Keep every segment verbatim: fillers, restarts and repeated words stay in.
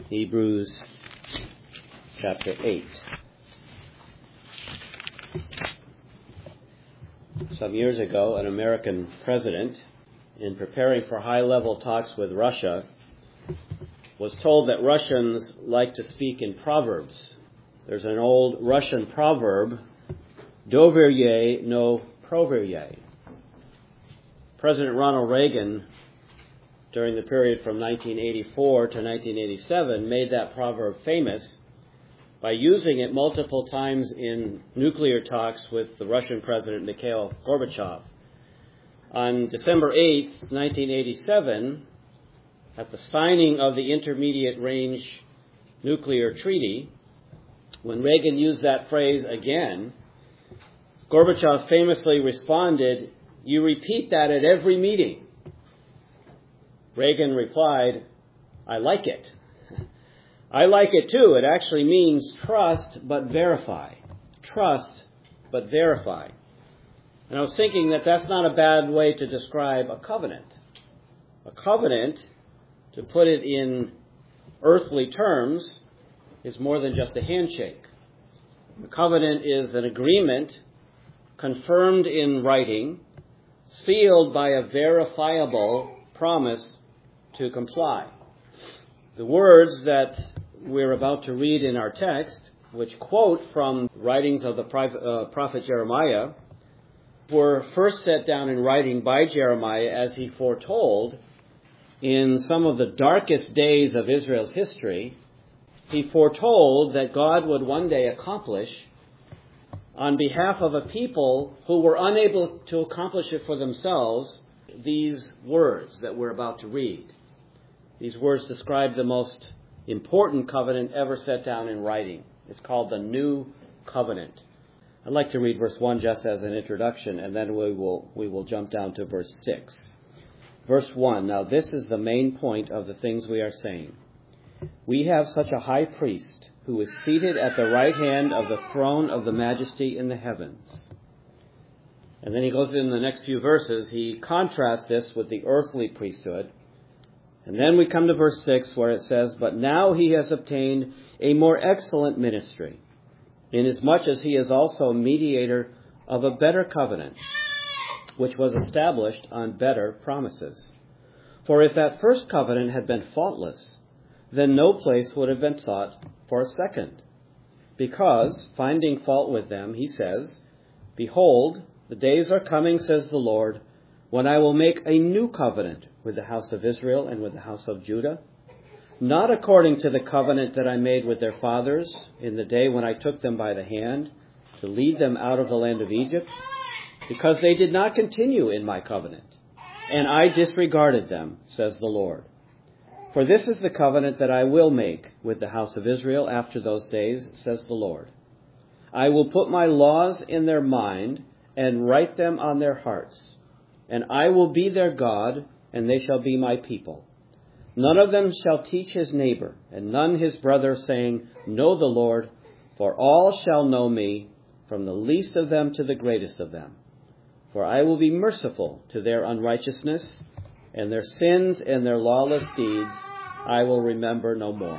Hebrews chapter eight. Some years ago, an American president, in preparing for high-level talks with Russia, was told that Russians like to speak in proverbs. There's an old Russian proverb, "Doverye no proverye." President Ronald Reagan, during the period from nineteen eighty-four to nineteen eighty-seven, made that proverb famous by using it multiple times in nuclear talks with the Russian President Mikhail Gorbachev. On December eighth, nineteen eighty-seven, at the signing of the Intermediate Range Nuclear Treaty, when Reagan used that phrase again, Gorbachev famously responded, "You repeat that at every meeting." Reagan replied, "I like it. I like it too. It actually means trust but verify. Trust but verify." And I was thinking that that's not a bad way to describe a covenant. A covenant, to put it in earthly terms, is more than just a handshake. A covenant is an agreement confirmed in writing, sealed by a verifiable promise to comply. The words that we're about to read in our text, which quote from writings of the prophet Jeremiah, were first set down in writing by Jeremiah as he foretold in some of the darkest days of Israel's history. He foretold that God would one day accomplish, on behalf of a people who were unable to accomplish it for themselves, these words that we're about to read. These words describe the most important covenant ever set down in writing. It's called the New Covenant. I'd like to read verse one just as an introduction, and then we will we will jump down to verse six. Verse one, "Now this is the main point of the things we are saying. We have such a high priest who is seated at the right hand of the throne of the majesty in the heavens." And then he goes in the next few verses, he contrasts this with the earthly priesthood. And then we come to verse six where it says, "But now he has obtained a more excellent ministry, inasmuch as he is also mediator of a better covenant, which was established on better promises. For if that first covenant had been faultless, then no place would have been sought for a second. Because, finding fault with them, he says, 'Behold, the days are coming, says the Lord, when I will make a new covenant with the house of Israel and with the house of Judah, not according to the covenant that I made with their fathers in the day when I took them by the hand to lead them out of the land of Egypt, because they did not continue in my covenant, and I disregarded them, says the Lord. For this is the covenant that I will make with the house of Israel after those days, says the Lord. I will put my laws in their mind and write them on their hearts, and I will be their God, and they shall be my people. None of them shall teach his neighbor, and none his brother, saying, Know the Lord, for all shall know me, from the least of them to the greatest of them. For I will be merciful to their unrighteousness, and their sins and their lawless deeds I will remember no more.'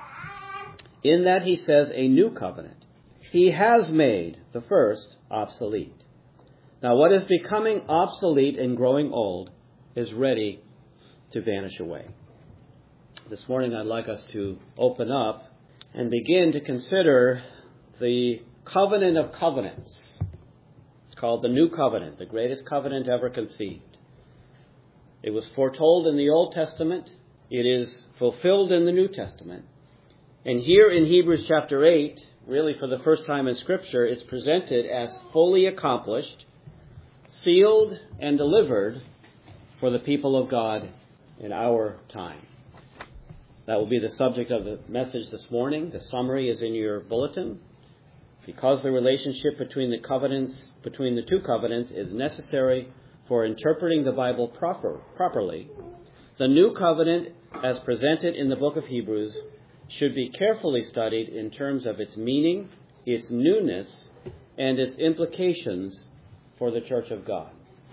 In that he says a new covenant. He has made the first obsolete. Now what is becoming obsolete and growing old is ready to vanish away." This morning I'd like us to open up and begin to consider the covenant of covenants. It's called the New Covenant, the greatest covenant ever conceived. It was foretold in the Old Testament. It is fulfilled in the New Testament. And here in Hebrews chapter eight, really for the first time in Scripture, it's presented as fully accomplished, sealed, and delivered for the people of God in our time. That will be the subject of the message this morning. The summary is in your bulletin. Because the relationship between the covenants, between the two covenants is necessary for interpreting the Bible proper, properly, the new covenant, as presented in the book of Hebrews, should be carefully studied in terms of its meaning, its newness, and its implications for the church of God.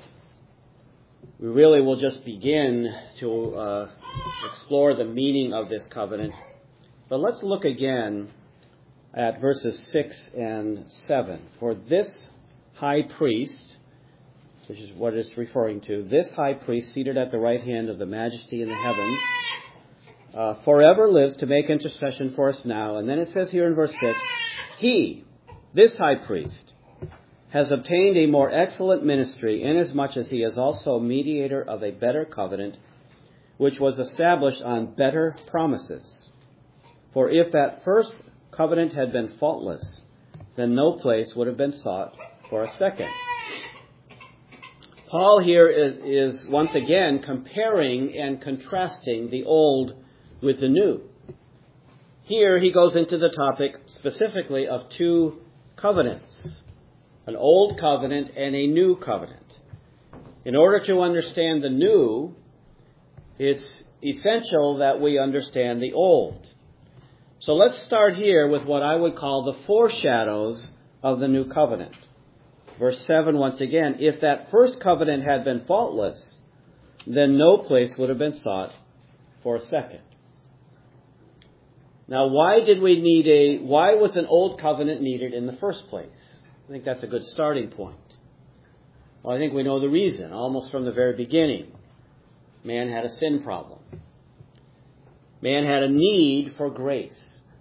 We really will just begin to uh, explore the meaning of this covenant But let's look again at verses six and seven. For this high priest, which is what it's referring to, this high priest seated at the right hand of the majesty in the heavens, uh, forever lives to make intercession for us now. And then it says here in verse six, he, this high priest, has obtained a more excellent ministry, inasmuch as he is also mediator of a better covenant, which was established on better promises. For if that first covenant had been faultless, then no place would have been sought for a second. Paul here is, is once again comparing and contrasting the old with the new. Here he goes into the topic specifically of two covenants, an old covenant and a new covenant. In order to understand the new, it's essential that we understand the old. So let's start here with what I would call the foreshadows of the new covenant. Verse seven, once again, if that first covenant had been faultless, then no place would have been sought for a second. Now, why did we need a, why was an old covenant needed in the first place? I think that's a good starting point. Well, I think we know the reason, almost from the very beginning. Man had a sin problem. Man had a need for grace.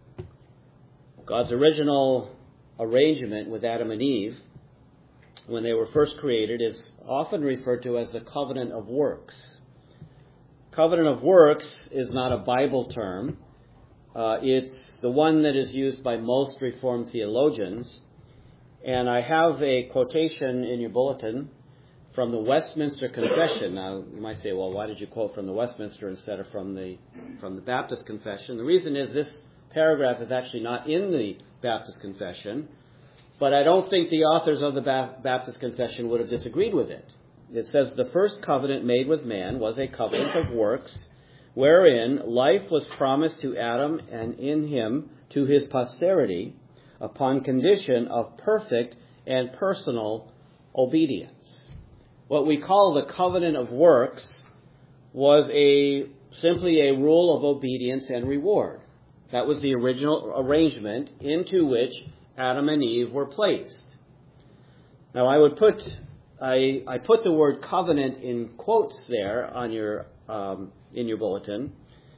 God's original arrangement with Adam and Eve, when they were first created, is often referred to as the covenant of works. Covenant of works is not a Bible term. Uh, it's the one that is used by most Reformed theologians. And I have a quotation in your bulletin from the Westminster Confession. Now, you might say, well, why did you quote from the Westminster instead of from the from the Baptist Confession? The reason is this paragraph is actually not in the Baptist Confession, but I don't think the authors of the Baptist Confession would have disagreed with it. It says, the first covenant made with man was a covenant of works, wherein life was promised to Adam and in him to his posterity, upon condition of perfect and personal obedience. What we call the covenant of works was a simply a rule of obedience and reward. That was the original arrangement into which Adam and Eve were placed. Now, I would put I, I put the word covenant in quotes there on your um, in your bulletin,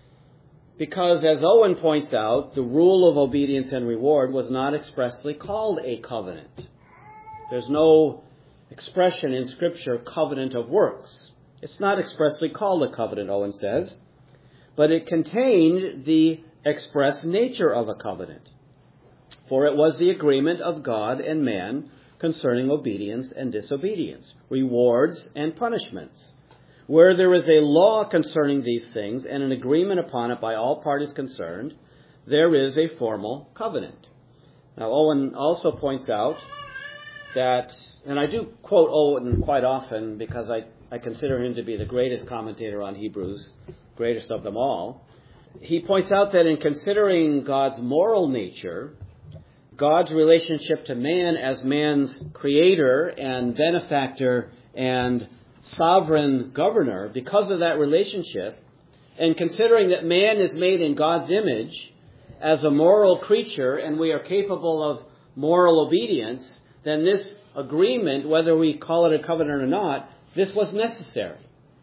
because, as Owen points out, the rule of obedience and reward was not expressly called a covenant. There's no expression in Scripture, covenant of works. It's not expressly called a covenant, Owen says, but it contained the express nature of a covenant. For it was the agreement of God and man concerning obedience and disobedience, rewards and punishments. Where there is a law concerning these things and an agreement upon it by all parties concerned, there is a formal covenant. Now, Owen also points out that, and I do quote Owen quite often because I, I consider him to be the greatest commentator on Hebrews, greatest of them all. He points out that in considering God's moral nature, God's relationship to man as man's creator and benefactor and sovereign governor, because of that relationship, and considering that man is made in God's image as a moral creature and we are capable of moral obedience, then this agreement, whether we call it a covenant or not, this was necessary.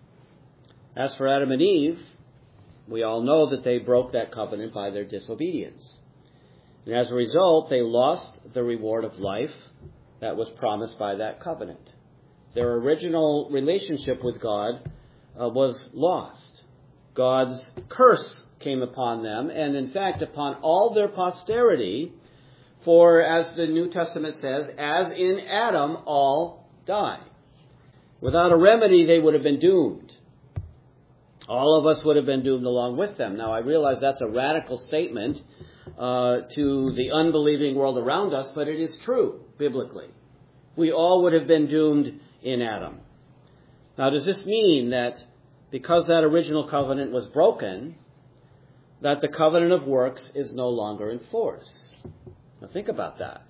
As for Adam and Eve, we all know that they broke that covenant by their disobedience. And as a result, they lost the reward of life that was promised by that covenant. Their original relationship with God uh, was lost. God's curse came upon them, and in fact upon all their posterity, for as the New Testament says, as in Adam all die. Without a remedy, they would have been doomed. All of us would have been doomed along with them. Now, I realize that's a radical statement uh, to the unbelieving world around us, but it is true biblically. We all would have been doomed in Adam. Now, does this mean that because that original covenant was broken, that the covenant of works is no longer in force? Now, think about that.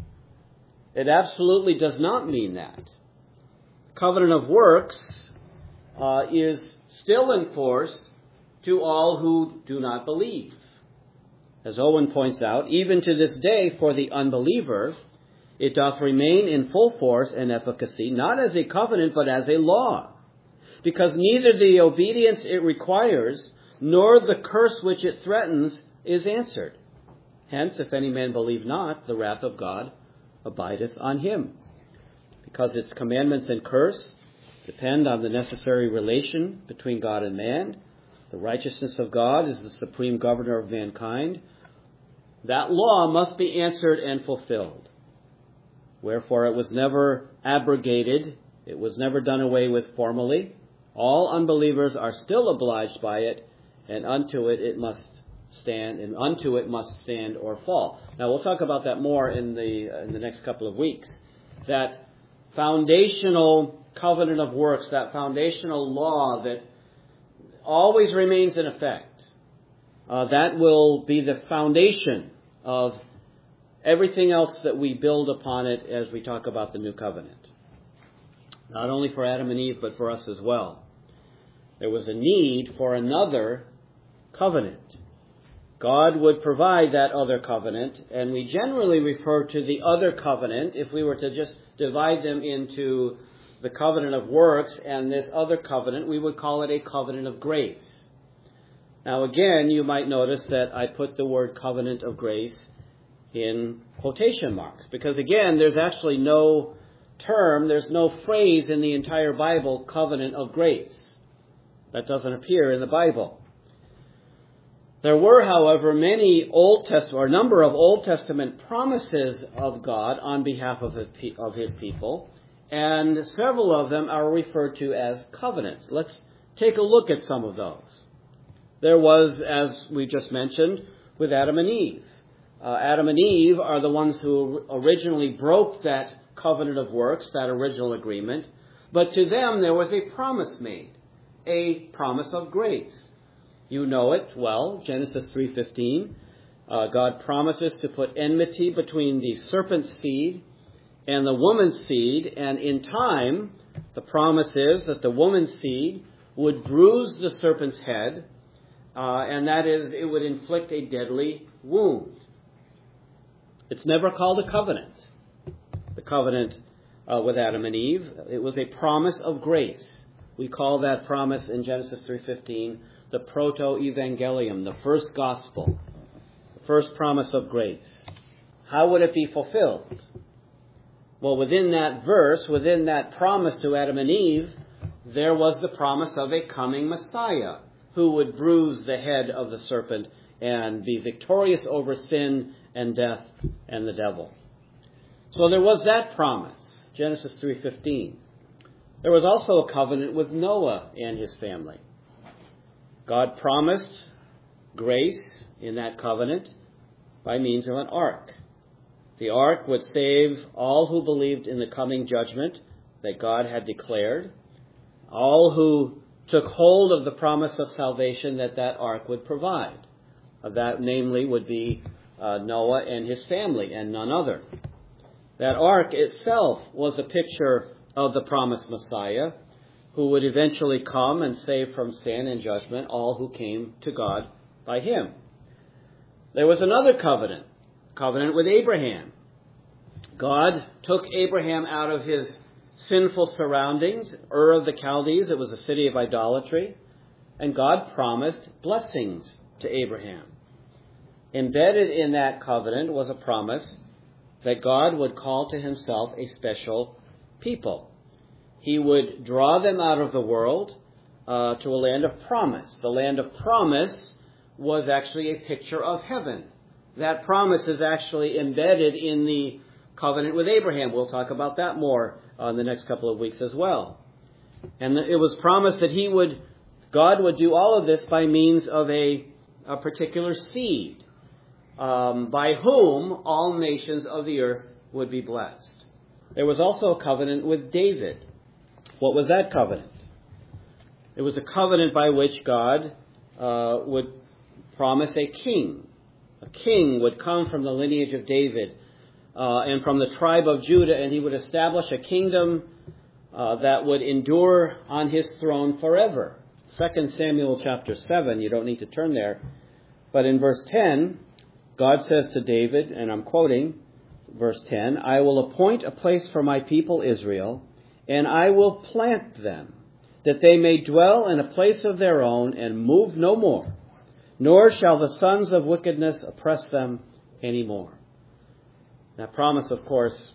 It absolutely does not mean that. Covenant of works uh, is still in force to all who do not believe. As Owen points out, even to this day for the unbeliever, it doth remain in full force and efficacy, not as a covenant, but as a law. Because neither the obedience it requires, nor the curse which it threatens, is answered. Hence, if any man believe not, the wrath of God abideth on him. Because its commandments and curse depend on the necessary relation between God and man. The righteousness of God is the supreme governor of mankind. That law must be answered and fulfilled. Wherefore it was never abrogated. It was never done away with formally. All unbelievers are still obliged by it, and unto it it must stand, and unto it must stand or fall. Now we'll talk about that more in the in the next couple of weeks. That foundational covenant of works, that foundational law that always remains in effect, uh, that will be the foundation of everything else that we build upon it as we talk about the new covenant. Not only for Adam and Eve, but for us as well. There was a need for another covenant. God would provide that other covenant, and we generally refer to the other covenant, if we were to just divide them into the covenant of works and this other covenant, we would call it a covenant of grace. Now again, you might notice that I put the word covenant of grace in quotation marks, because again, there's actually no term, there's no phrase in the entire Bible, covenant of grace. That doesn't appear in the Bible. There were, however, many Old Testament, or a number of Old Testament promises of God on behalf of his people, and several of them are referred to as covenants. Let's take a look at some of those. There was, as we just mentioned, with Adam and Eve. Uh, Adam and Eve are the ones who originally broke that covenant of works, that original agreement, but to them there was a promise made, a promise of grace. You know it well, Genesis three fifteen. Uh, God promises to put enmity between the serpent's seed and the woman's seed, and in time, the promise is that the woman's seed would bruise the serpent's head, uh, and that is, it would inflict a deadly wound. It's never called a covenant, the covenant uh, with Adam and Eve. It was a promise of grace. We call that promise in Genesis three fifteen the proto-evangelium, the first gospel, the first promise of grace. How would it be fulfilled? Well, within that verse, within that promise to Adam and Eve, there was the promise of a coming Messiah who would bruise the head of the serpent and be victorious over sin and death and the devil. So there was that promise, Genesis three fifteen. There was also a covenant with Noah and his family. God promised grace in that covenant by means of an ark. The ark would save all who believed in the coming judgment that God had declared, all who took hold of the promise of salvation that that ark would provide. That, namely, would be uh, Noah and his family, and none other. That ark itself was a picture of the promised Messiah, who would eventually come and save from sin and judgment all who came to God by him. There was another covenant, covenant with Abraham. God took Abraham out of his sinful surroundings, Ur of the Chaldees. It was a city of idolatry, and God promised blessings to Abraham. Embedded in that covenant was a promise that God would call to himself a special people. He would draw them out of the world uh, to a land of promise. The land of promise was actually a picture of heaven. That promise is actually embedded in the covenant with Abraham. We'll talk about that more uh, in the next couple of weeks as well. And it was promised that he would, God would do all of this by means of a, a particular seed, um, by whom all nations of the earth would be blessed. There was also a covenant with David. What was that covenant? It was a covenant by which God uh, would promise a king. A king would come from the lineage of David uh, and from the tribe of Judah, and he would establish a kingdom uh, that would endure on his throne forever. Second Samuel chapter seven, you don't need to turn there, but in verse ten, God says to David, and I'm quoting verse ten, I will appoint a place for my people Israel, and I will plant them, that they may dwell in a place of their own and move no more, nor shall the sons of wickedness oppress them any more. That promise, of course,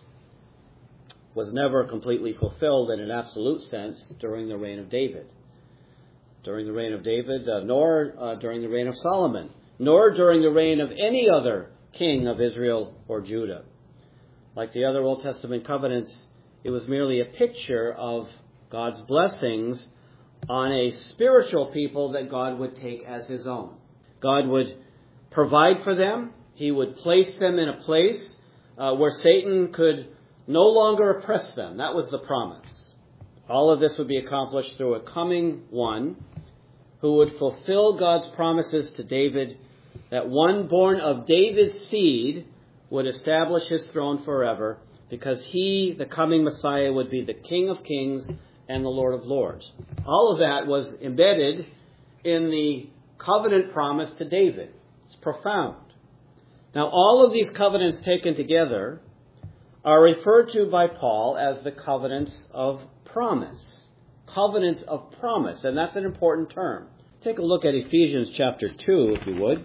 was never completely fulfilled in an absolute sense during the reign of David. During the reign of David, uh, nor uh, during the reign of Solomon, nor during the reign of any other king of Israel or Judah. Like the other Old Testament covenants, it was merely a picture of God's blessings on a spiritual people that God would take as his own. God would provide for them. He would place them in a place uh, where Satan could no longer oppress them. That was the promise. All of this would be accomplished through a coming one who would fulfill God's promises to David, that one born of David's seed would establish his throne forever, because he, the coming Messiah, would be the King of kings and the Lord of lords. All of that was embedded in the covenant promise to David. It's profound. Now, all of these covenants taken together are referred to by Paul as the covenants of promise. Covenants of promise, and that's an important term. Take a look at Ephesians chapter two, if you would.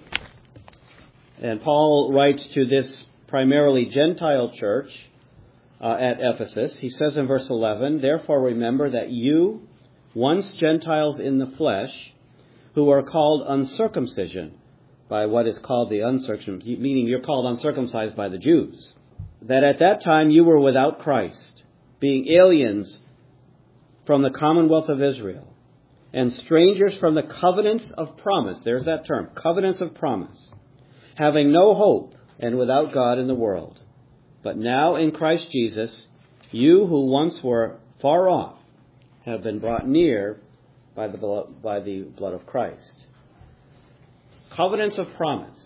And Paul writes to this primarily Gentile church uh, at Ephesus. He says in verse eleven, therefore remember that you, once Gentiles in the flesh, who are called uncircumcision by what is called the uncircumcision, meaning you're called uncircumcised by the Jews, that at that time you were without Christ, being aliens from the commonwealth of Israel, and strangers from the covenants of promise. There's that term, covenants of promise, having no hope and without God in the world. But now in Christ Jesus, you who once were far off have been brought near by the blood, by the blood of Christ. Covenants of promise.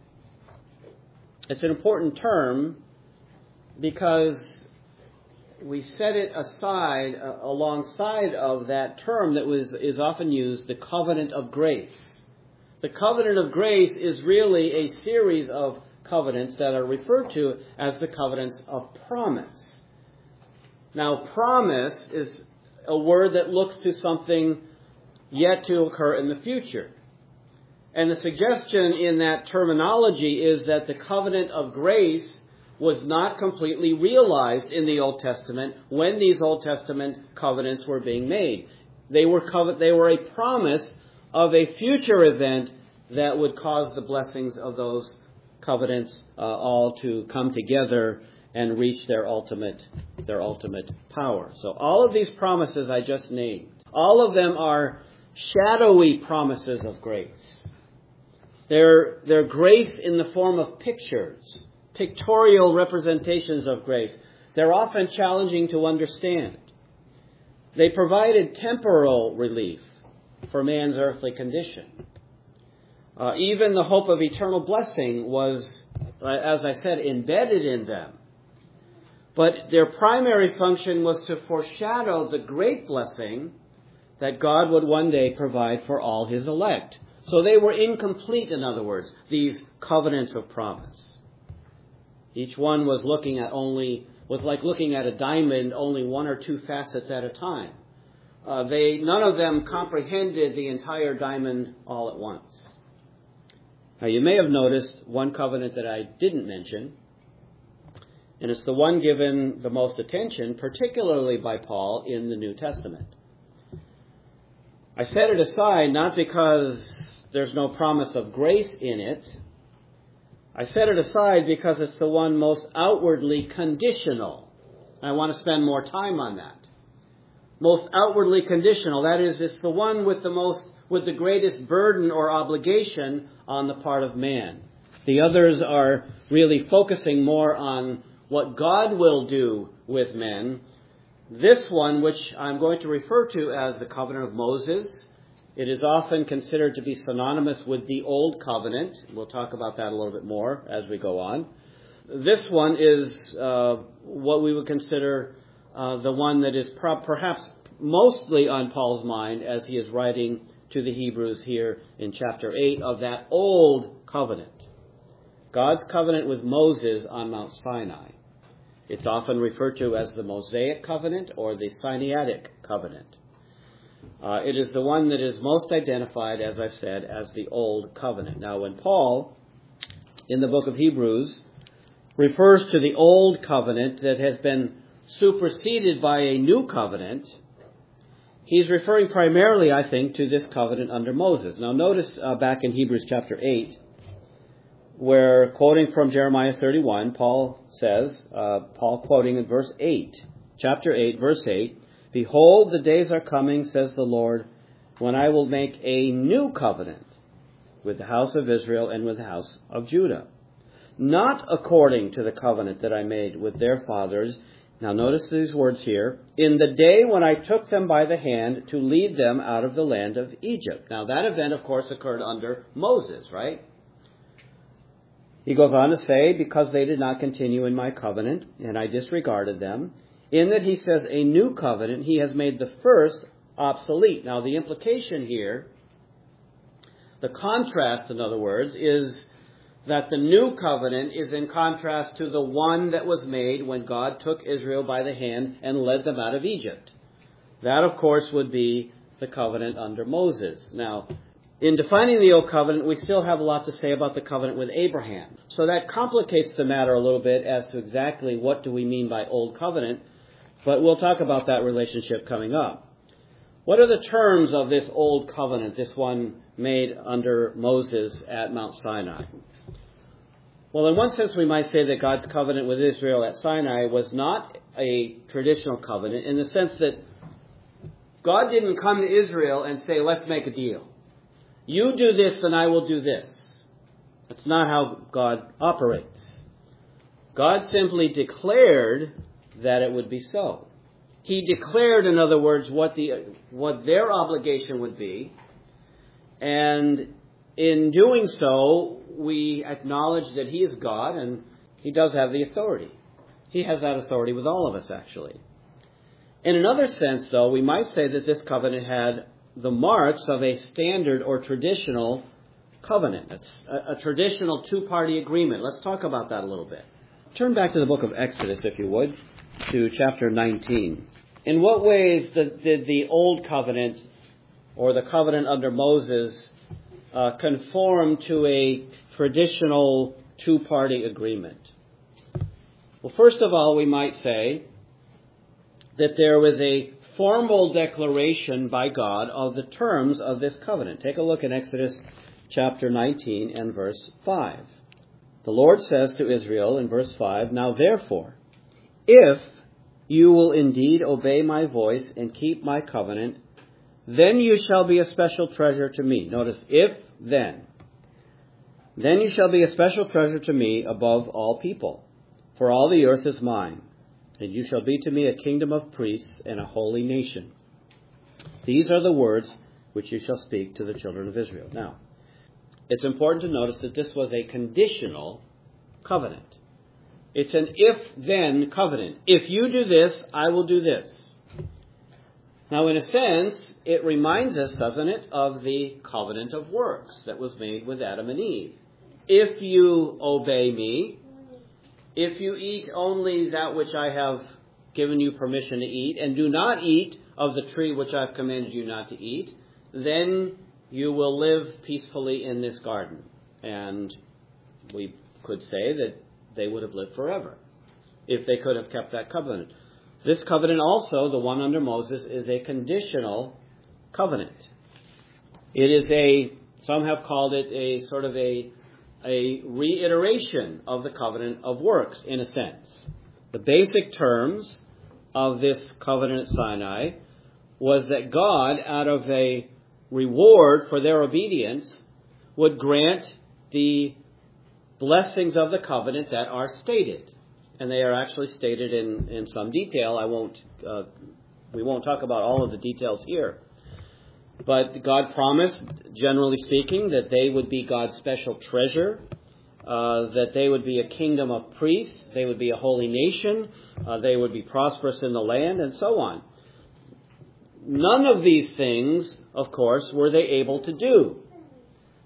It's an important term because we set it aside uh, alongside of that term that was is often used, the covenant of grace. The covenant of grace is really a series of covenants that are referred to as the covenants of promise. Now, promise is a word that looks to something yet to occur in the future. And the suggestion in that terminology is that the covenant of grace was not completely realized in the Old Testament when these Old Testament covenants were being made. They were covet- they were a promise of a future event that would cause the blessings of those covenants uh, all to come together and reach their ultimate their ultimate power. So all of these promises I just named, all of them are shadowy promises of grace. They're, they're grace in the form of pictures, pictorial representations of grace. They're often challenging to understand. They provided temporal relief for man's earthly condition. Uh, even the hope of eternal blessing was, uh, as I said, embedded in them. But their primary function was to foreshadow the great blessing that God would one day provide for all his elect. So they were incomplete, in other words, these covenants of promise. Each one was looking at only, was like looking at a diamond, only one or two facets at a time. Uh, they, none of them comprehended the entire diamond all at once. Now, you may have noticed one covenant that I didn't mention, and it's the one given the most attention, particularly by Paul in the New Testament. I set it aside not because there's no promise of grace in it. I set it aside because it's the one most outwardly conditional. I want to spend more time on that. Most outwardly conditional. That is, it's the one with the most, with the greatest burden or obligation on the part of man. The others are really focusing more on what God will do with men. This one, which I'm going to refer to as the covenant of Moses, it is often considered to be synonymous with the Old Covenant. We'll talk about that a little bit more as we go on. This one is uh, what we would consider uh, the one that is pro- perhaps mostly on Paul's mind as he is writing to the Hebrews here in chapter eight of that Old Covenant. God's covenant with Moses on Mount Sinai. It's often referred to as the Mosaic covenant or the Sinaitic covenant. Uh, it is the one that is most identified, as I've said, as the Old Covenant. Now, when Paul, in the book of Hebrews, refers to the Old Covenant that has been superseded by a new covenant, he's referring primarily, I think, to this covenant under Moses. Now, notice uh, back in Hebrews chapter eight, where, quoting from Jeremiah thirty-one, Paul says, uh, Paul quoting in verse eight, chapter eight, verse eight, "Behold, the days are coming, says the Lord, when I will make a new covenant with the house of Israel and with the house of Judah, not according to the covenant that I made with their fathers." Now notice these words here, "in the day when I took them by the hand to lead them out of the land of Egypt." Now that event, of course, occurred under Moses, right? He goes on to say, "because they did not continue in my covenant, and I disregarded them," in that he says a new covenant, he has made the first obsolete. Now the implication here, the contrast, in other words, is that the new covenant is in contrast to the one that was made when God took Israel by the hand and led them out of Egypt. That, of course, would be the covenant under Moses. Now, in defining the Old Covenant, we still have a lot to say about the covenant with Abraham. So that complicates the matter a little bit as to exactly what do we mean by Old Covenant, but we'll talk about that relationship coming up. What are the terms of this Old Covenant, this one made under Moses at Mount Sinai? Well, in one sense, we might say that God's covenant with Israel at Sinai was not a traditional covenant in the sense that God didn't come to Israel and say, "Let's make a deal. You do this and I will do this." That's not how God operates. God simply declared that it would be so. He declared, in other words, what the what their obligation would be. And in doing so, we acknowledge that He is God and He does have the authority. He has that authority with all of us, actually. In another sense, though, we might say that this covenant had the marks of a standard or traditional covenant. It's a, a traditional two-party agreement. Let's talk about that a little bit. Turn back to the book of Exodus, if you would, to chapter nineteen. In what ways did, did the Old Covenant, or the covenant under Moses, uh, conform to a traditional two-party agreement? Well, first of all, we might say that there was a formal declaration by God of the terms of this covenant. Take a look in Exodus chapter nineteen and verse five. The Lord says to Israel in verse five, "Now therefore, if you will indeed obey my voice and keep my covenant, then you shall be a special treasure to me." Notice, if, then. "Then you shall be a special treasure to me above all people, for all the earth is mine. And you shall be to me a kingdom of priests and a holy nation. These are the words which you shall speak to the children of Israel." Now, it's important to notice that this was a conditional covenant. It's an if-then covenant. If you do this, I will do this. Now, in a sense, it reminds us, doesn't it, of the covenant of works that was made with Adam and Eve. If you obey me, if you eat only that which I have given you permission to eat, and do not eat of the tree which I've commanded you not to eat, then you will live peacefully in this garden. And we could say that they would have lived forever if they could have kept that covenant. This covenant also, the one under Moses, is a conditional covenant. It is a, some have called it a sort of a a reiteration of the covenant of works, in a sense. The basic terms of this covenant at Sinai was that God, out of a reward for their obedience, would grant the blessings of the covenant that are stated. And they are actually stated in, in some detail. I won't, uh, we won't talk about all of the details here. But God promised, generally speaking, that they would be God's special treasure, uh, that they would be a kingdom of priests, they would be a holy nation, uh, they would be prosperous in the land, and so on. None of these things, of course, were they able to do.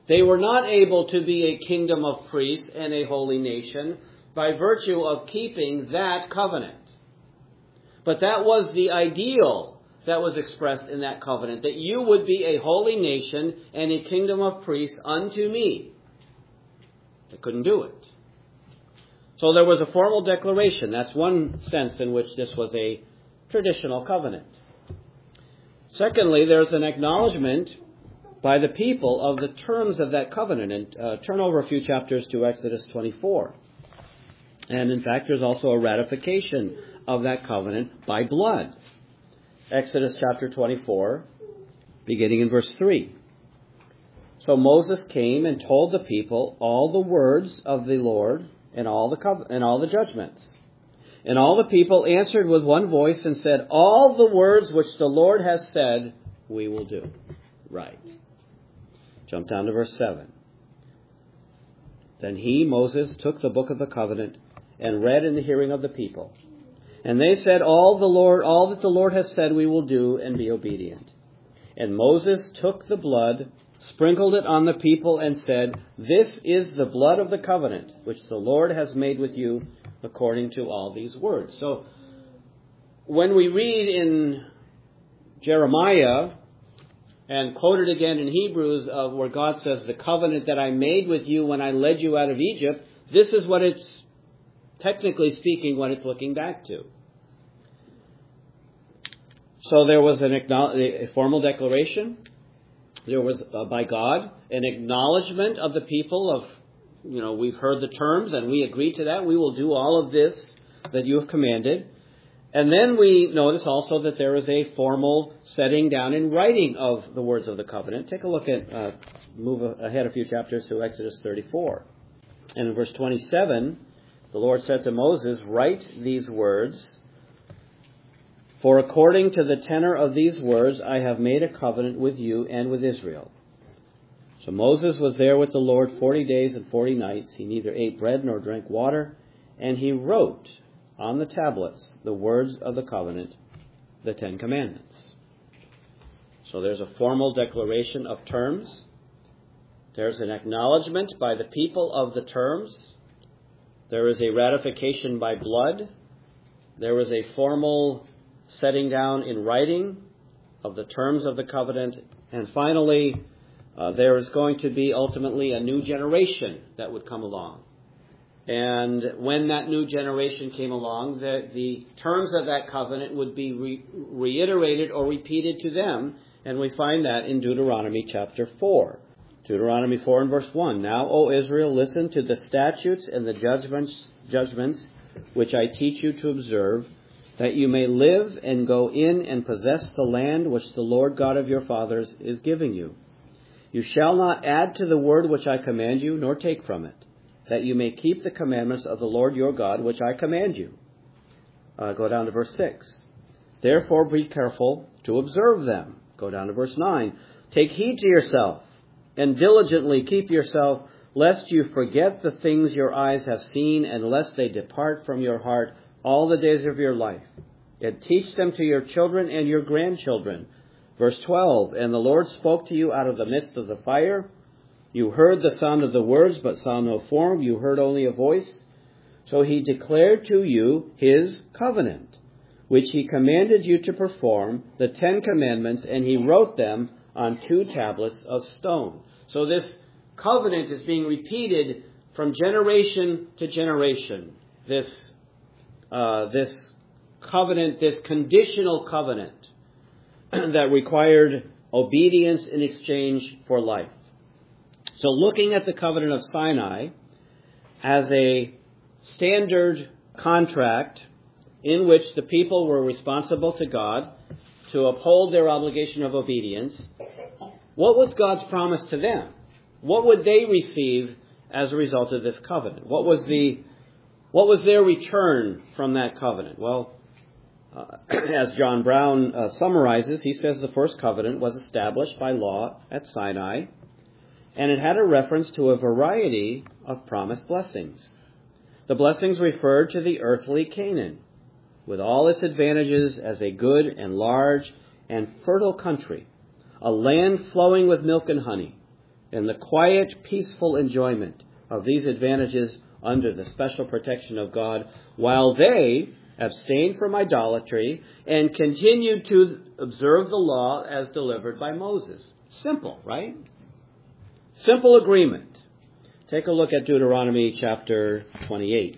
They were not able to be a kingdom of priests and a holy nation by virtue of keeping that covenant. But that was the ideal that was expressed in that covenant, that you would be a holy nation and a kingdom of priests unto me. They couldn't do it. So there was a formal declaration. That's one sense in which this was a traditional covenant. Secondly, there's an acknowledgement by the people of the terms of that covenant. And uh, turn over a few chapters to Exodus twenty-four. And in fact, there's also a ratification of that covenant by blood. Exodus chapter twenty-four, beginning in verse three. So Moses came and told the people all the words of the Lord and all the co- and all the judgments. And all the people answered with one voice and said, all the words which the Lord has said, we will do. Right. Jump down to verse seven. Then he, Moses, took the book of the covenant and read in the hearing of the people. And they said, all the Lord, all that the Lord has said we will do, and be obedient. And Moses took the blood, sprinkled it on the people, and said, this is the blood of the covenant, which the Lord has made with you, according to all these words. So, when we read in Jeremiah, and quoted again in Hebrews, of where God says, the covenant that I made with you when I led you out of Egypt, this is what it's, technically speaking, what it's looking back to. So there was an a formal declaration. There was, uh, by God, an acknowledgement of the people of, you know, we've heard the terms and we agree to that. We will do all of this that you have commanded. And then we notice also that there is a formal setting down in writing of the words of the covenant. Take a look at, uh, move ahead a few chapters to Exodus thirty-four. And in verse twenty-seven, the Lord said to Moses, write these words, for according to the tenor of these words, I have made a covenant with you and with Israel. So Moses was there with the Lord forty days and forty nights. He neither ate bread nor drank water. And he wrote on the tablets the words of the covenant, the Ten Commandments. So there's a formal declaration of terms. There's an acknowledgement by the people of the terms. There is a ratification by blood. There is a formal setting down in writing of the terms of the covenant. And finally, uh, there is going to be ultimately a new generation that would come along. And when that new generation came along, the, the terms of that covenant would be re- reiterated or repeated to them. And we find that in Deuteronomy chapter four. Deuteronomy four and verse one. Now, O Israel, listen to the statutes and the judgments, judgments which I teach you to observe, that you may live and go in and possess the land which the Lord God of your fathers is giving you. You shall not add to the word which I command you, nor take from it, that you may keep the commandments of the Lord your God, which I command you. Uh, go down to verse six. Therefore be careful to observe them. Go down to verse nine. Take heed to yourself, and diligently keep yourself, lest you forget the things your eyes have seen, and lest they depart from your heart all the days of your life. And teach them to your children and your grandchildren. Verse twelve, and the Lord spoke to you out of the midst of the fire. You heard the sound of the words, but saw no form. You heard only a voice. So he declared to you his covenant, which he commanded you to perform, the Ten Commandments, and he wrote them on two tablets of stone. So this covenant is being repeated from generation to generation. This, uh, this covenant, this conditional covenant that required obedience in exchange for life. So looking at the covenant of Sinai as a standard contract in which the people were responsible to God to uphold their obligation of obedience, what was God's promise to them? What would they receive as a result of this covenant? What was the what was their return from that covenant? Well, uh, as John Brown uh, summarizes, he says the first covenant was established by law at Sinai, and it had a reference to a variety of promised blessings. The blessings referred to the earthly Canaan, with all its advantages as a good and large and fertile country, a land flowing with milk and honey, in the quiet, peaceful enjoyment of these advantages under the special protection of God, while they abstained from idolatry and continued to observe the law as delivered by Moses. Simple, right? Simple agreement. Take a look at Deuteronomy chapter twenty-eight.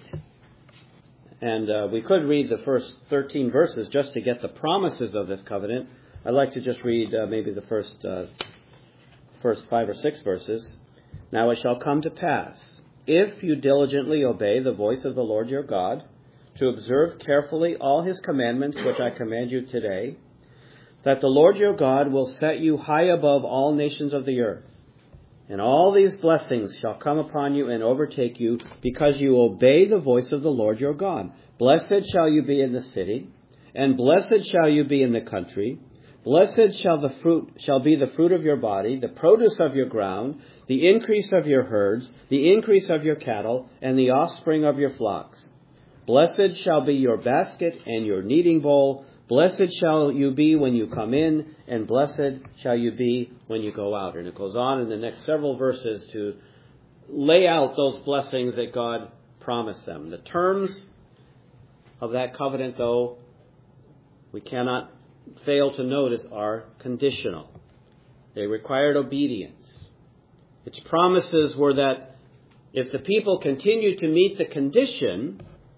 And uh, we could read the first thirteen verses just to get the promises of this covenant. I'd like to just read uh, maybe the first, uh, first five or six verses. Now it shall come to pass, if you diligently obey the voice of the Lord your God, to observe carefully all his commandments which I command you today, that the Lord your God will set you high above all nations of the earth. And all these blessings shall come upon you and overtake you, because you obey the voice of the Lord your God. Blessed shall you be in the city, and blessed shall you be in the country. Blessed shall the fruit shall be the fruit of your body, the produce of your ground, the increase of your herds, the increase of your cattle, and the offspring of your flocks. Blessed shall be your basket and your kneading bowl. Blessed shall you be when you come in, and blessed shall you be when you go out. And it goes on in the next several verses to lay out those blessings that God promised them. The terms of that covenant, though, we cannot fail to notice, are conditional. They required obedience. Its promises were that if the people continued to meet the condition,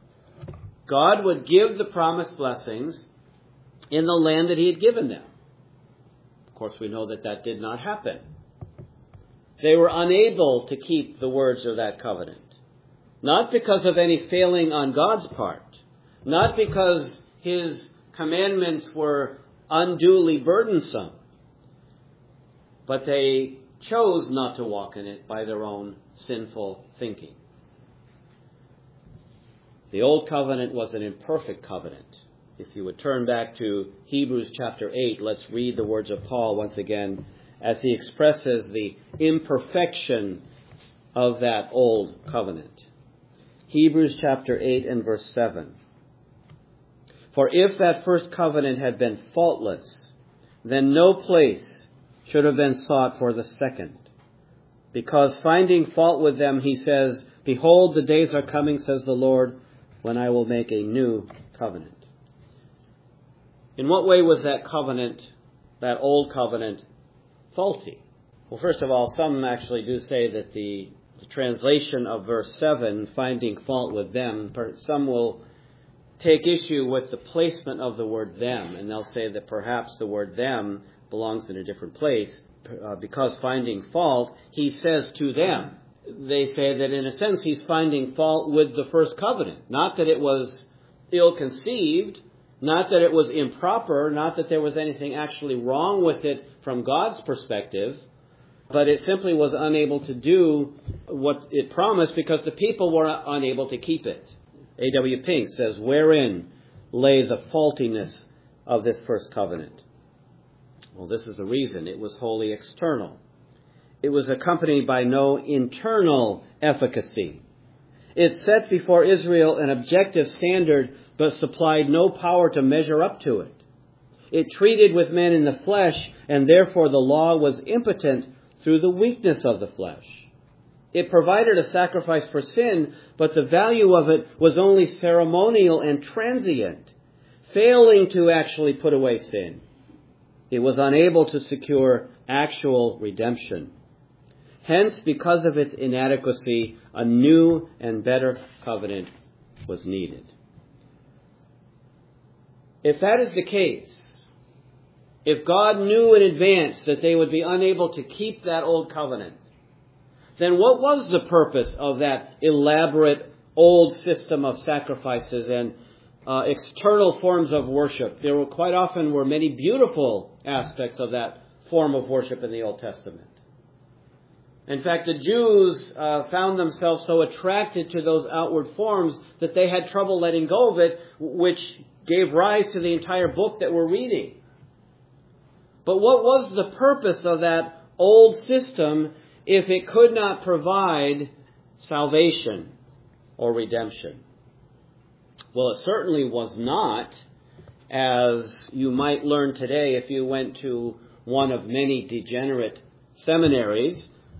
God would give the promised blessings in the land that he had given them. Of course, we know that that did not happen. They were unable to keep the words of that covenant. Not because of any failing on God's part. Not because his commandments were unduly burdensome. But they chose not to walk in it by their own sinful thinking. The old covenant was an imperfect covenant. If you would turn back to Hebrews chapter eight, let's read the words of Paul once again as he expresses the imperfection of that old covenant. Hebrews chapter eight and verse seven. For if that first covenant had been faultless, then no place should have been sought for the second. Because finding fault with them, he says, Behold, the days are coming, says the Lord, when I will make a new covenant. In what way was that covenant, that old covenant, faulty? Well, first of all, some actually do say that the, the translation of verse seven, finding fault with them, some will take issue with the placement of the word them, and they'll say that perhaps the word them belongs in a different place. Uh, because finding fault, he says to them. They say that in a sense he's finding fault with the first covenant. Not that it was ill-conceived, not that it was improper, not that there was anything actually wrong with it from God's perspective, but it simply was unable to do what it promised because the people were unable to keep it. A W Pink says, wherein lay the faultiness of this first covenant? Well, this is the reason. It was wholly external. It was accompanied by no internal efficacy. It set before Israel an objective standard, but supplied no power to measure up to it. It treated with men in the flesh, and therefore the law was impotent through the weakness of the flesh. It provided a sacrifice for sin, but the value of it was only ceremonial and transient, failing to actually put away sin. It was unable to secure actual redemption. Hence, because of its inadequacy, a new and better covenant was needed. If that is the case, if God knew in advance that they would be unable to keep that old covenant, then what was the purpose of that elaborate old system of sacrifices and uh, external forms of worship? There were quite often were many beautiful aspects of that form of worship in the Old Testament. In fact, the Jews uh, found themselves so attracted to those outward forms that they had trouble letting go of it, which gave rise to the entire book that we're reading. But what was the purpose of that old system if it could not provide salvation or redemption? Well, it certainly was not, as you might learn today if you went to one of many degenerate seminaries,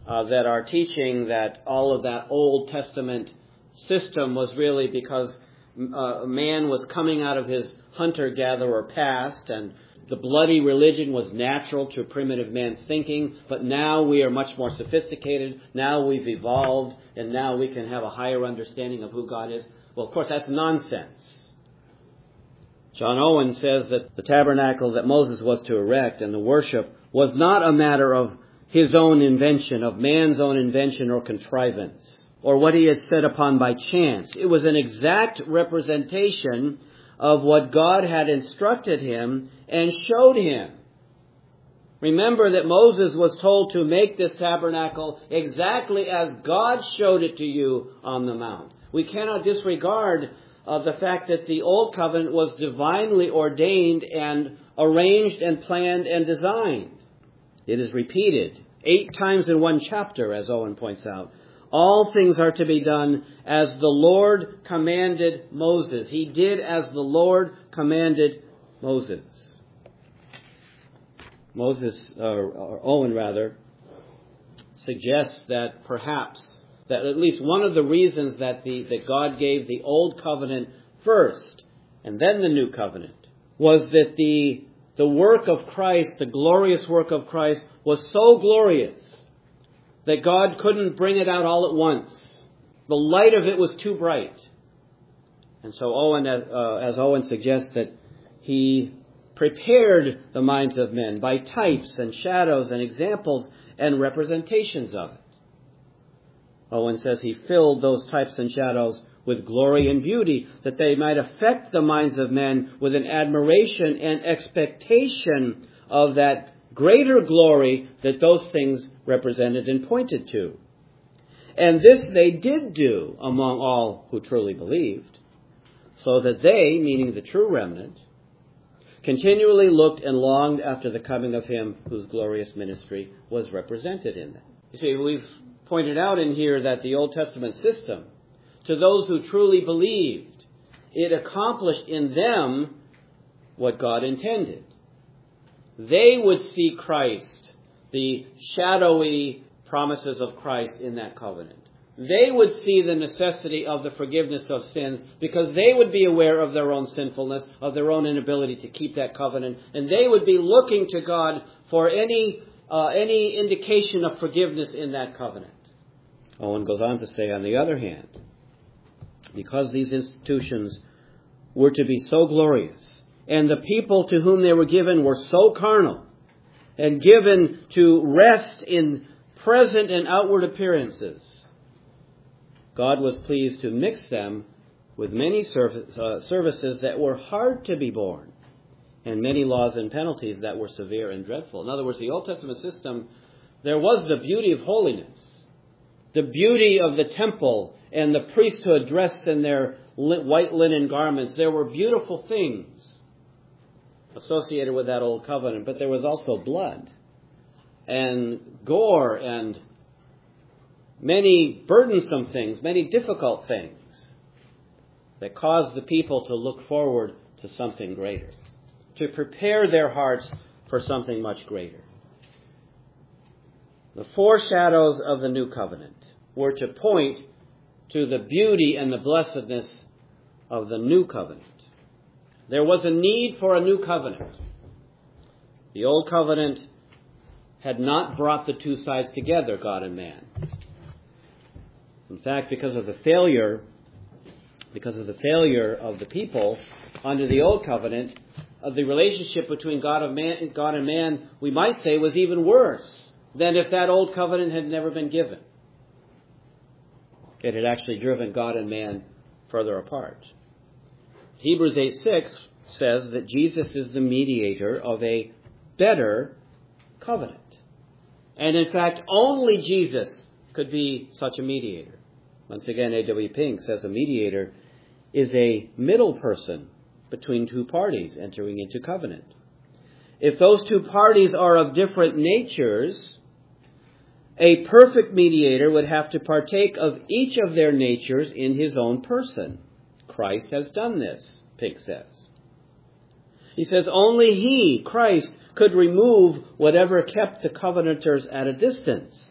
uh, that are teaching that all of that Old Testament system was really because uh, man was coming out of his hunter-gatherer past, and the bloody religion was natural to primitive man's thinking, but now we are much more sophisticated. Now we've evolved, and now we can have a higher understanding of who God is. Well, of course, that's nonsense. John Owen says that the tabernacle that Moses was to erect and the worship was not a matter of his own invention, of man's own invention or contrivance, or what he had set upon by chance. It was an exact representation of what God had instructed him and showed him. Remember that Moses was told to make this tabernacle exactly as God showed it to you on the mount. We cannot disregard uh, the fact that the Old Covenant was divinely ordained and arranged and planned and designed. It is repeated eight times in one chapter, as Owen points out. All things are to be done as the Lord commanded Moses. He did as the Lord commanded Moses. Moses, or, or Owen rather, suggests that perhaps, that at least one of the reasons that the that God gave the Old Covenant first and then the New Covenant was that the the work of Christ, the glorious work of Christ, was so glorious that God couldn't bring it out all at once. The light of it was too bright. And so Owen, uh, as Owen suggests, that he prepared the minds of men by types and shadows and examples and representations of it. Owen says he filled those types and shadows with glory and beauty, that they might affect the minds of men with an admiration and expectation of that greater glory that those things represented and pointed to. And this they did do among all who truly believed, so that they, meaning the true remnant, continually looked and longed after the coming of him whose glorious ministry was represented in them. You see, we've pointed out in here that the Old Testament system, to those who truly believed, it accomplished in them what God intended. They would see Christ, the shadowy promises of Christ in that covenant. They would see the necessity of the forgiveness of sins because they would be aware of their own sinfulness, of their own inability to keep that covenant, and they would be looking to God for any uh, any indication of forgiveness in that covenant. Owen goes on to say, on the other hand, because these institutions were to be so glorious, and the people to whom they were given were so carnal, and given to rest in present and outward appearances, God was pleased to mix them with many service, uh, services that were hard to be borne, and many laws and penalties that were severe and dreadful. In other words, the Old Testament system, there was the beauty of holiness, the beauty of the temple and the priesthood dressed in their white linen garments. There were beautiful things associated with that old covenant, but there was also blood and gore and many burdensome things, many difficult things that caused the people to look forward to something greater, to prepare their hearts for something much greater. The foreshadows of the new covenant were to point to the beauty and the blessedness of the new covenant. There was a need for a new covenant. The old covenant had not brought the two sides together, God and man. In fact, because of the failure, because of the failure of the people under the old covenant, of the relationship between God and man, God and man, we might say, was even worse than if that old covenant had never been given. It had actually driven God and man further apart. Hebrews eight six says that Jesus is the mediator of a better covenant. And in fact, only Jesus could be such a mediator. Once again, A W Pink says a mediator is a middle person between two parties entering into covenant. If those two parties are of different natures, a perfect mediator would have to partake of each of their natures in his own person. Christ has done this, Pink says. He says only he, Christ, could remove whatever kept the covenanters at a distance.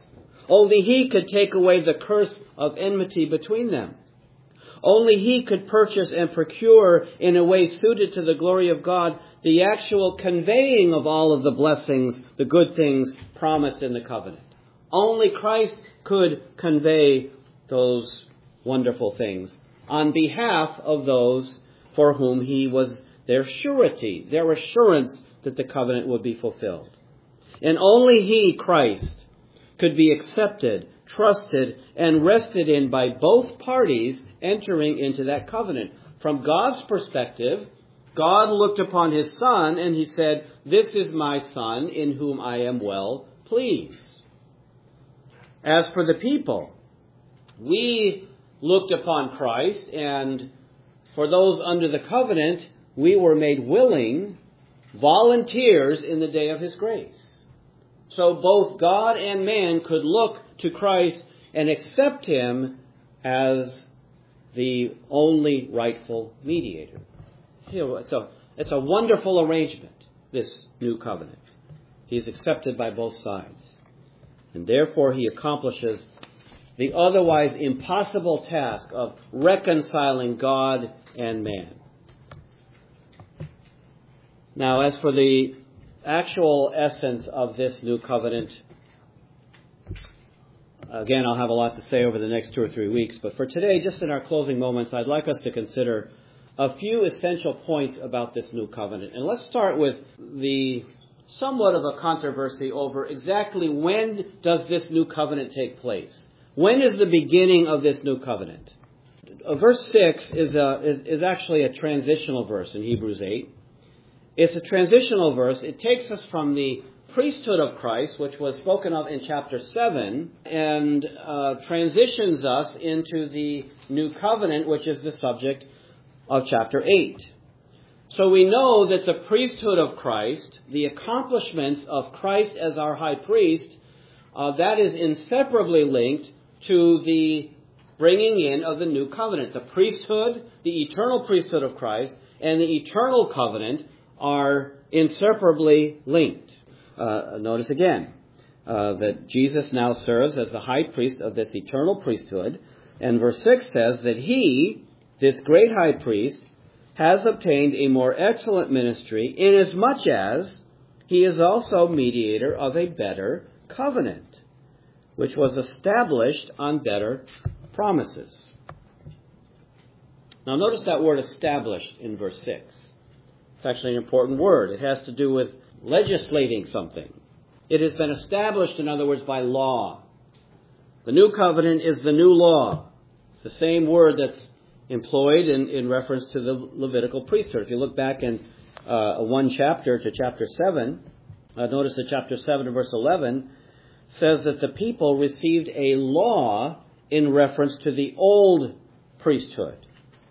Only He could take away the curse of enmity between them. Only He could purchase and procure in a way suited to the glory of God the actual conveying of all of the blessings, the good things promised in the covenant. Only Christ could convey those wonderful things on behalf of those for whom He was their surety, their assurance that the covenant would be fulfilled. And only He, Christ, could be accepted, trusted, and rested in by both parties entering into that covenant. From God's perspective, God looked upon His Son and He said, "This is my Son in whom I am well pleased." As for the people, we looked upon Christ, and for those under the covenant, we were made willing volunteers in the day of His grace. So both God and man could look to Christ and accept Him as the only rightful mediator. You know, it's a, it's a wonderful arrangement, this new covenant. He's accepted by both sides. And therefore He accomplishes the otherwise impossible task of reconciling God and man. Now, as for the actual essence of this new covenant, again, I'll have a lot to say over the next two or three weeks, but for today, just in our closing moments, I'd like us to consider a few essential points about this new covenant. And let's start with the somewhat of a controversy over exactly when does this new covenant take place. When is the beginning of this new covenant? Uh, verse six is, a, is, is actually a transitional verse in Hebrews eight. It's a transitional verse. It takes us from the priesthood of Christ, which was spoken of in chapter seven, and uh, transitions us into the new covenant, which is the subject of chapter eight. So we know that the priesthood of Christ, the accomplishments of Christ as our high priest, uh, that is inseparably linked to the bringing in of the new covenant. The priesthood, the eternal priesthood of Christ, and the eternal covenant are inseparably linked. Uh, notice again uh, that Jesus now serves as the high priest of this eternal priesthood. And verse six says that He, this great high priest, has obtained a more excellent ministry, inasmuch as He is also mediator of a better covenant, which was established on better promises. Now notice that word established in verse six. It's actually an important word. It has to do with legislating something. It has been established, in other words, by law. The new covenant is the new law. It's the same word that's employed in, in reference to the Levitical priesthood. If you look back in uh, one chapter to chapter seven, uh, notice that chapter seven and verse eleven says that the people received a law in reference to the old priesthood.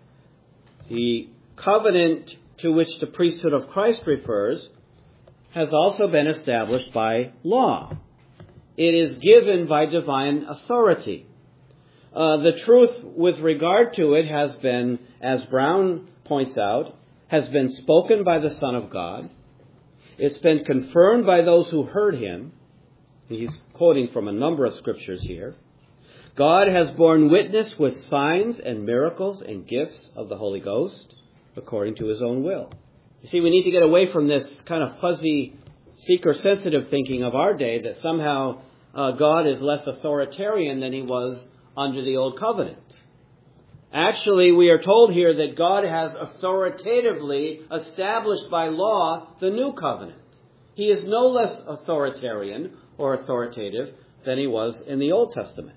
The covenant to which the priesthood of Christ refers has also been established by law. It is given by divine authority. Uh, the truth with regard to it has been, as Brown points out, has been spoken by the Son of God. It's been confirmed by those who heard Him. He's quoting from a number of scriptures here. God has borne witness with signs and miracles and gifts of the Holy Ghost according to His own will. You see, we need to get away from this kind of fuzzy, seeker-sensitive thinking of our day that somehow uh, God is less authoritarian than He was under the Old Covenant. Actually, we are told here that God has authoritatively established by law the New Covenant. He is no less authoritarian or authoritative than He was in the Old Testament.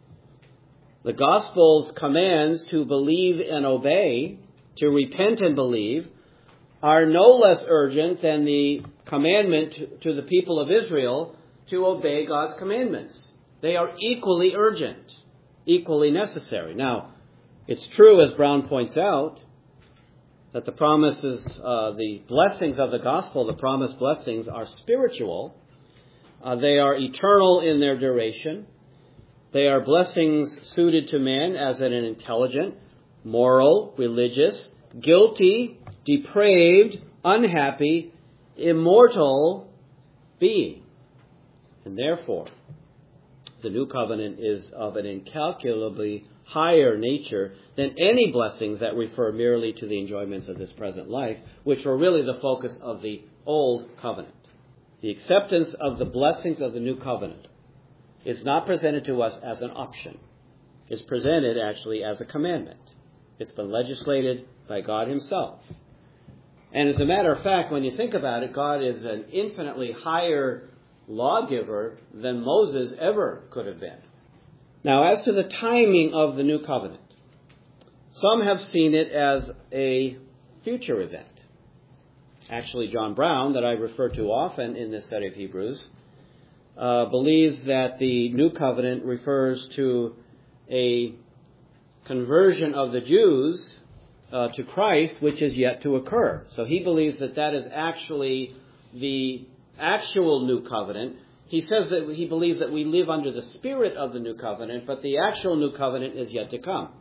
The Gospel's commands to believe and obey, to repent and believe, are no less urgent than the commandment to, to the people of Israel to obey God's commandments. They are equally urgent, equally necessary. Now, it's true, as Brown points out, that the promises, uh, the blessings of the gospel, the promised blessings, are spiritual. Uh, they are eternal in their duration. They are blessings suited to man as an intelligent, moral, religious, guilty, depraved, unhappy, immortal being. And therefore, the new covenant is of an incalculably higher nature than any blessings that refer merely to the enjoyments of this present life, which were really the focus of the old covenant. The acceptance of the blessings of the new covenant is not presented to us as an option. It's presented actually as a commandment. It's been legislated by God himself. And as a matter of fact, when you think about it, God is an infinitely higher lawgiver than Moses ever could have been. Now, as to the timing of the new covenant, some have seen it as a future event. Actually, John Brown, that I refer to often in this study of Hebrews, uh, believes that the new covenant refers to a conversion of the Jews uh, to Christ, which is yet to occur. So he believes that that is actually the actual new covenant. He says that he believes that we live under the spirit of the new covenant, but the actual new covenant is yet to come.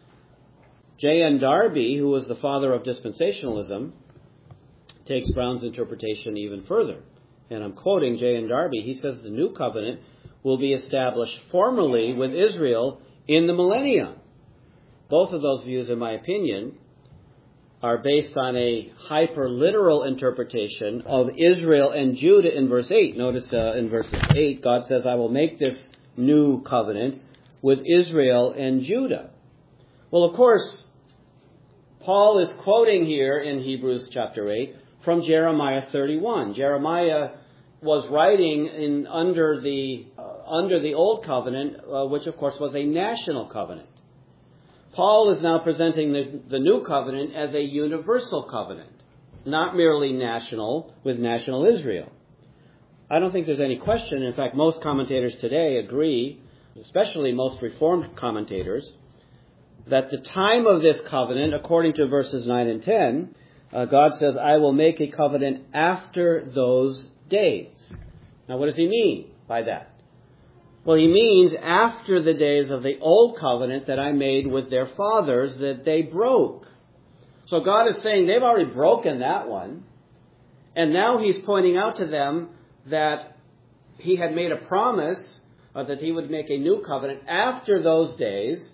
J N Darby, who was the father of dispensationalism, takes Brown's interpretation even further. And I'm quoting J N Darby. He says the new covenant will be established formally with Israel in the millennium. Both of those views, in my opinion, are based on a hyper-literal interpretation of Israel and Judah in verse eight. Notice uh, in verse eight, God says, I will make this new covenant with Israel and Judah. Well, of course, Paul is quoting here in Hebrews chapter eight from Jeremiah thirty-one. Jeremiah was writing in under the uh, under the old covenant, uh, which of course was a national covenant. Paul is now presenting the, the new covenant as a universal covenant, not merely national with national Israel. I don't think there's any question. In fact, most commentators today agree, especially most Reformed commentators, that the time of this covenant, according to verses nine and ten, uh, God says, I will make a covenant after those days. Now, what does he mean by that? Well, he means after the days of the old covenant that I made with their fathers that they broke. So God is saying they've already broken that one. And now he's pointing out to them that he had made a promise uh, that he would make a new covenant after those days.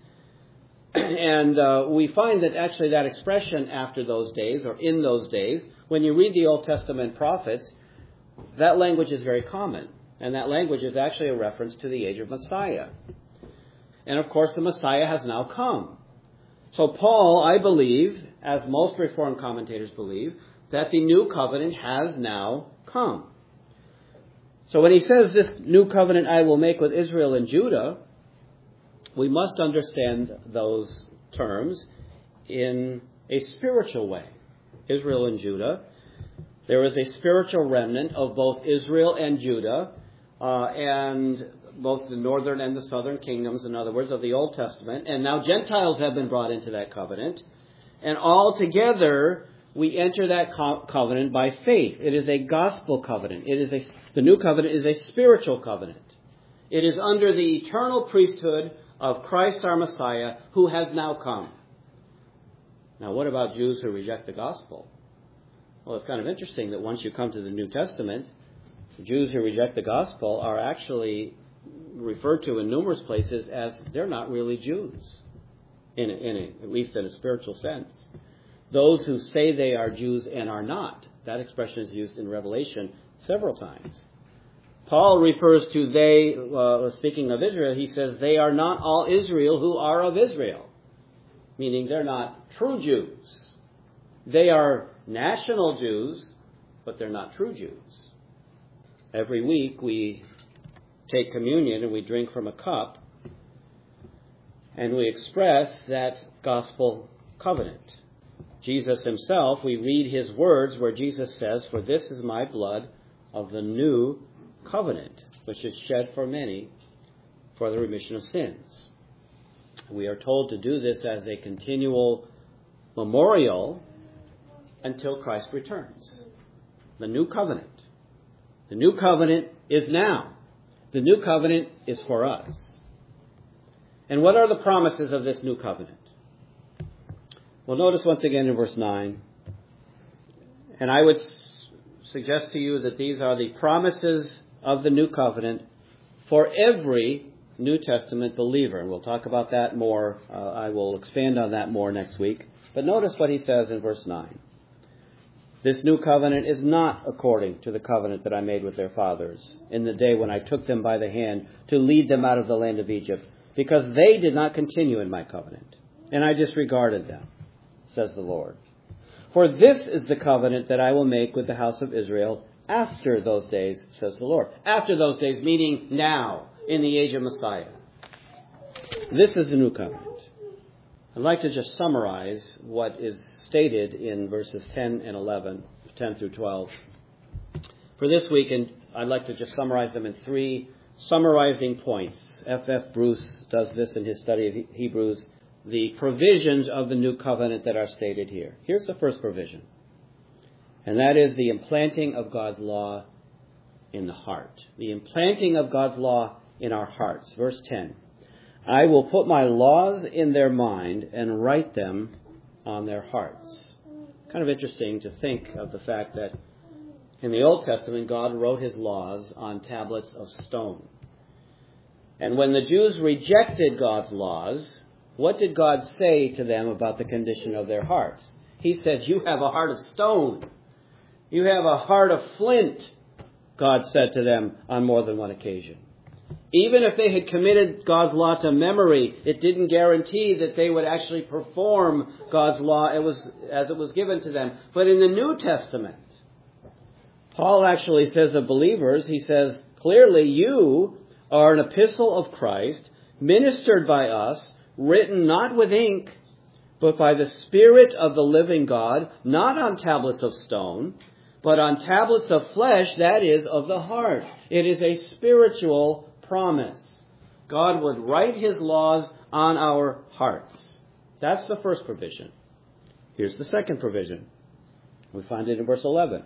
And uh, we find that actually that expression after those days or in those days, when you read the Old Testament prophets, that language is very common. And that language is actually a reference to the age of Messiah. And of course, the Messiah has now come. So Paul, I believe, as most Reformed commentators believe, that the new covenant has now come. So when he says this new covenant I will make with Israel and Judah, we must understand those terms in a spiritual way. Israel and Judah. There is a spiritual remnant of both Israel and Judah, uh, and both the northern and the southern kingdoms, in other words, of the Old Testament. And now Gentiles have been brought into that covenant. And all together, we enter that co- covenant by faith. It is a gospel covenant. It is a, the new covenant is a spiritual covenant. It is under the eternal priesthood of Christ our Messiah, who has now come. Now, what about Jews who reject the gospel? Well, it's kind of interesting that once you come to the New Testament, the Jews who reject the gospel are actually referred to in numerous places as they're not really Jews, in, a, in a, at least in a spiritual sense. Those who say they are Jews and are not, that expression is used in Revelation several times. Paul refers to they, uh, speaking of Israel, he says they are not all Israel who are of Israel, meaning they're not true Jews. They are national Jews, but they're not true Jews. Every week we take communion and we drink from a cup and we express that gospel covenant. Jesus himself, we read his words where Jesus says, for this is my blood of the new covenant, which is shed for many for the remission of sins. We are told to do this as a continual memorial until Christ returns. The new covenant. The new covenant is now. The new covenant is for us. And what are the promises of this new covenant? Well, notice once again in verse nine. And I would s- suggest to you that these are the promises of the new covenant for every New Testament believer. And we'll talk about that more. Uh, I will expand on that more next week. But notice what he says in verse nine. This new covenant is not according to the covenant that I made with their fathers in the day when I took them by the hand to lead them out of the land of Egypt, because they did not continue in my covenant, and I disregarded them, says the Lord. For this is the covenant that I will make with the house of Israel after those days, says the Lord. After those days, meaning now, in the age of Messiah. This is the new covenant. I'd like to just summarize what is stated in verses ten and eleven, ten through twelve. For this week, and I'd like to just summarize them in three summarizing points. F F Bruce does this in his study of Hebrews, the provisions of the new covenant that are stated here. Here's the first provision, and that is the implanting of God's law in the heart. The implanting of God's law in our hearts. Verse ten. I will put my laws in their mind and write them on their hearts. Kind of interesting to think of the fact that in the Old Testament, God wrote his laws on tablets of stone. And when the Jews rejected God's laws, what did God say to them about the condition of their hearts? He said, you have a heart of stone. You have a heart of flint, God said to them on more than one occasion. Even if they had committed God's law to memory, it didn't guarantee that they would actually perform God's law it was, as it was given to them. But in the New Testament, Paul actually says of believers, he says, clearly you are an epistle of Christ, ministered by us, written not with ink, but by the Spirit of the living God, not on tablets of stone, but on tablets of flesh, that is, of the heart. It is a spiritual promise. God would write his laws on our hearts. That's the first provision. Here's the second provision. We find it in verse eleven.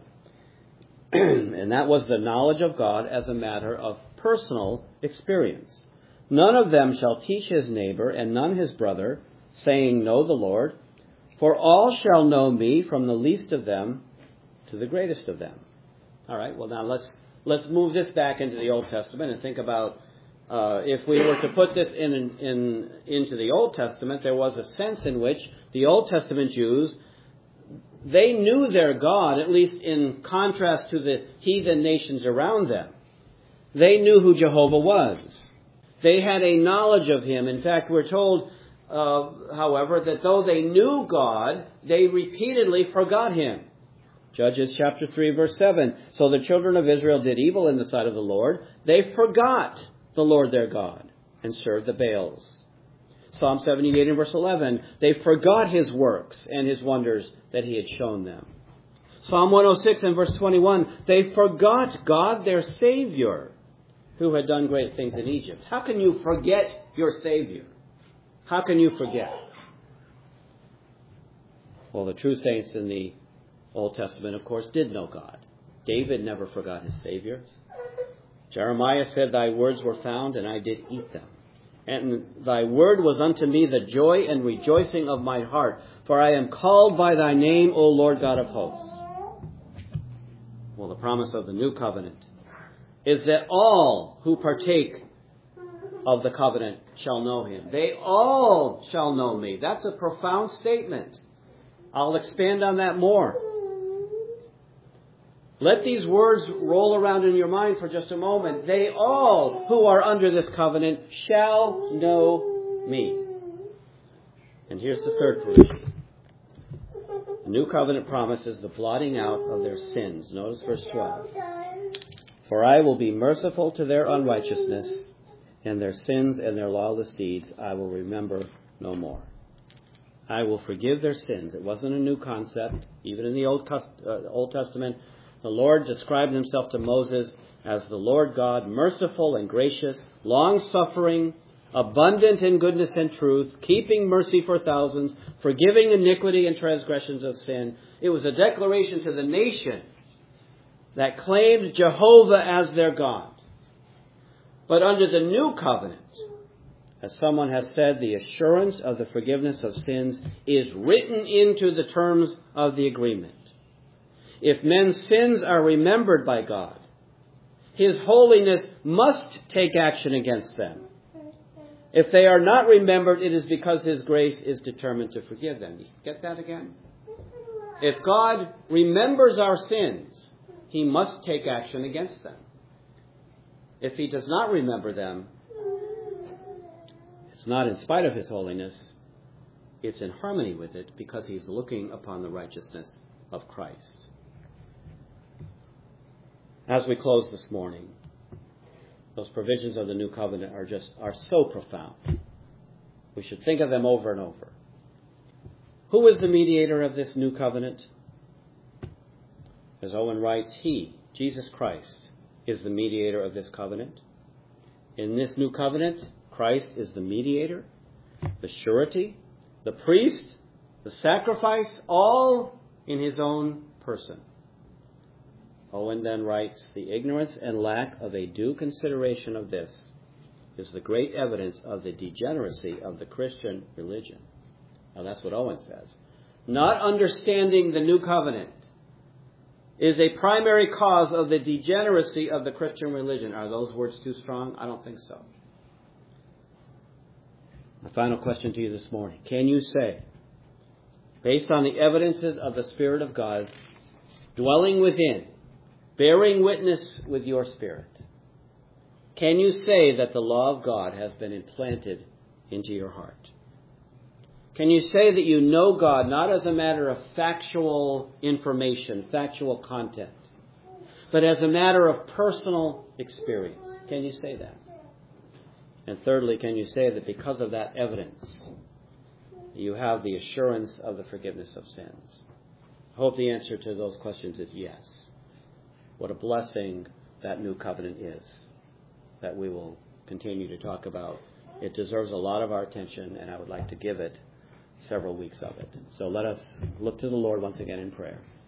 And that was the knowledge of God as a matter of personal experience. None of them shall teach his neighbor and none his brother, saying, know the Lord, for all shall know me, from the least of them to the greatest of them. All right, well now let's let's move this back into the Old Testament and think about uh, if we were to put this in, in into the Old Testament, there was a sense in which the Old Testament Jews, they knew their God, at least in contrast to the heathen nations around them. They knew who Jehovah was. They had a knowledge of him. In fact, we're told, uh, however, that though they knew God, they repeatedly forgot him. Judges chapter three, verse seven. So the children of Israel did evil in the sight of the Lord. They forgot the Lord their God and served the Baals. Psalm seventy-eight and verse eleven. They forgot his works and his wonders that he had shown them. Psalm one oh six and verse twenty-one. They forgot God their Savior, who had done great things in Egypt. How can you forget your Savior? How can you forget? Well, the true saints in the Old Testament, of course, did know God. David never forgot his Savior. Jeremiah said, thy words were found, and I did eat them. And thy word was unto me the joy and rejoicing of my heart. For I am called by thy name, O Lord God of hosts. Well, the promise of the new covenant is that all who partake of the covenant shall know him. They all shall know me. That's a profound statement. I'll expand on that more. Let these words roll around in your mind for just a moment. They all who are under this covenant shall know me. And here's the third provision. The new covenant promises the blotting out of their sins. Notice verse twelve. For I will be merciful to their unrighteousness, and their sins and their lawless deeds I will remember no more. I will forgive their sins. It wasn't a new concept. Even in the Old, uh, Old Testament, the Lord described himself to Moses as the Lord God, merciful and gracious, long-suffering, abundant in goodness and truth, keeping mercy for thousands, forgiving iniquity and transgressions of sin. It was a declaration to the nation that claimed Jehovah as their God. But under the new covenant, as someone has said, the assurance of the forgiveness of sins is written into the terms of the agreement. If men's sins are remembered by God, his holiness must take action against them. If they are not remembered, it is because His grace is determined to forgive them. You get that again? If God remembers our sins, He must take action against them. If He does not remember them, it's not in spite of His holiness. It's in harmony with it because He's looking upon the righteousness of Christ. As we close this morning, those provisions of the new covenant are just are so profound. We should think of them over and over. Who is the mediator of this new covenant? As Owen writes, He, Jesus Christ, is the mediator of this covenant. In this new covenant, Christ is the mediator, the surety, the priest, the sacrifice, all in His own person. Owen then writes, the ignorance and lack of a due consideration of this is the great evidence of the degeneracy of the Christian religion. Now that's what Owen says. Not understanding the new covenant is a primary cause of the degeneracy of the Christian religion. Are those words too strong? I don't think so. My final question to you this morning. Can you say, based on the evidences of the Spirit of God dwelling within, bearing witness with your spirit, can you say that the law of God has been implanted into your heart? Can you say that you know God not as a matter of factual information, factual content, but as a matter of personal experience? Can you say that? And thirdly, can you say that because of that evidence, you have the assurance of the forgiveness of sins? I hope the answer to those questions is yes. What a blessing that new covenant is that we will continue to talk about. It deserves a lot of our attention, and I would like to give it several weeks of it. So let us look to the Lord once again in prayer.